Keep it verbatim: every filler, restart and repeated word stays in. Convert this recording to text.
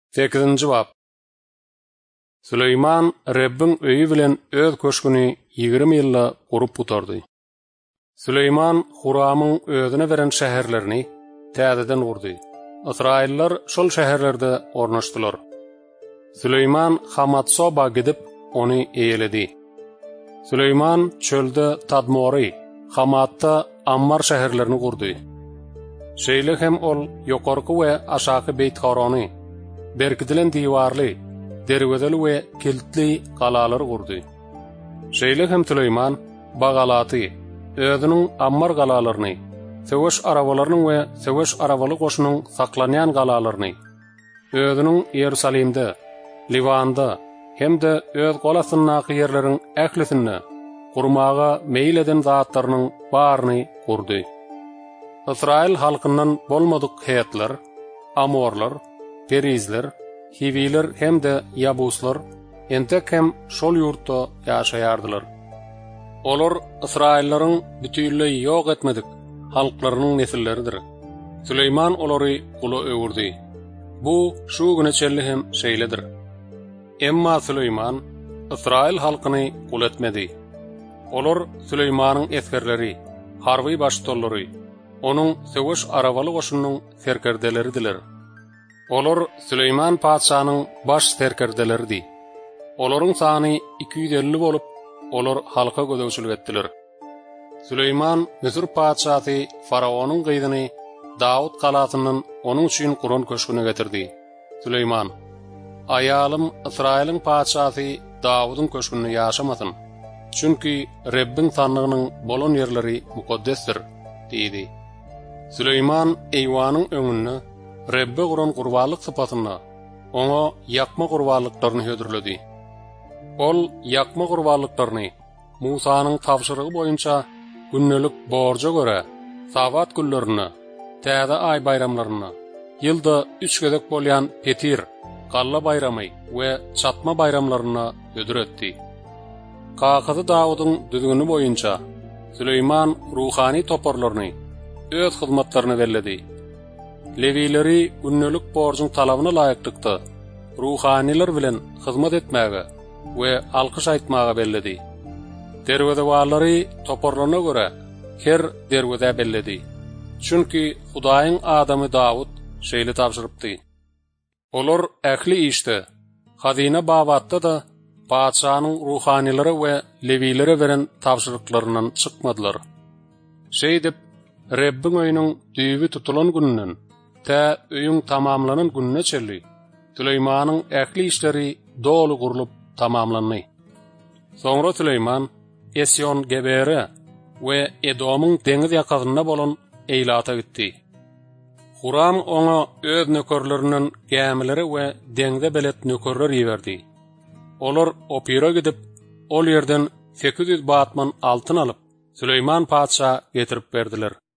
sekizinji bab. Süleyman Rebbin öýü bilen öz köşküni ýigirme ýylla gurup butardy. Süleyman Huramyň özüne beren şäherlerini täzeden gurdy. Israillar şol şäherlerde ornaşdylar. Süleyman Hamatsoba gidip onu eýeledi. Süleyman çölde Tadmori, Hamatda Ammar şäherlerini gurdy. Şeýle hem ol ýokarky we aşaky Beytharany, berkidilen diwarly, derwedeli we kilitli galalary gurdy. Şeýle hem Süleyman bagalaty, özüniň Ammar galalaryny, söwüş arabalarynyň we söwüş arabaly goşunyň saklanýan galalaryny, özüniň Ýerusalimde, Livanda hemde öz golasynyňky ýerleriň ählisini gurmaga meýil eden zatlarynyň baryny gurdy. Israil halkyndan bolmadyk heyetler, Amorlar, Perizler, Hiviler hemde Yabuslar entek hem şol ýurtda ýaşaýardylar. Olar Israillaryň bütünlüği ýok etmedik halklarynyň nesilleridir. Süleyman olary gula öwürdi. Bu şu güne çelli hem şeýledir. Emma Süleyman Israil halkyny gul etmedi. Olar Süleymanyň eskerleri, harby başdolary, onuň söwüş arabaly goşunyň serkerdeleridiler. Olar Süleyman paçanyň baş serkerdeleridi. Olaryň sany iki yüz elli bolup, olar halka gödöwçilik etdiler. Süleyman Mesir paçasy Faraonyň gyzyny Dawud galasyndan onuň üçin Qur'an köşküne getirdi. Süleyman: "Ayalym Israiliň paçasy Dawudyň köşkünde ýaşamasyn. Çünki Rebbin sanlygynyň bolan ýerleri mukaddesdir" diýdi. Süleyman eýwanyň öňünde Rebbe Qur'an gurbanlyk sypatyna, oňa ýakma gurbanlyklaryny hödürledi. Ol ýakma gurbanlyklaryny Musanyň tapşyrygy boýunça günnelik borja görä sabat günlerini, täze ay bayramlaryny, ýylda üç gezek bolýan Petir, Galla bayramy we çatma bayramlaryny hödüretdi. Kakazy Dawudyň düzgünü boýunça Süleyman ruhani toparlaryny, öz hyzmatlaryny berledi. Levileri günnelik borjyň talabyna laýyklykda ruhaniler bilen hyzmat etmäge we alkyş aýtmaga berledi. Derwedewalary toparlarına görä her derwede belledi. Çünki Hudaýyň adamy Dawud şeýle tapşyrypdy. Olar ähli işde, hazina babatda da paçanyň ruhanilary we levilere beren tapşyryklарyndan çykmadylar. Şeý dip Rebbin öýüniň düýbi tutulan gününden tä öýüň tamamlanan gününe çelli Süleymanyň ähli işleri dolu gurulup tamamlandy. Soňra Süleyman Esyon Gebere we Edomyň deňiz ýakasyna bolan Eýlata gitdi. Huram oňa öz nökerlerinden gämileri we deňde belet nökerler ýiberdi. Olar Opira gidip ol ýerden sekiz yüz batman altyn alyp Süleyman paça getirip berdiler.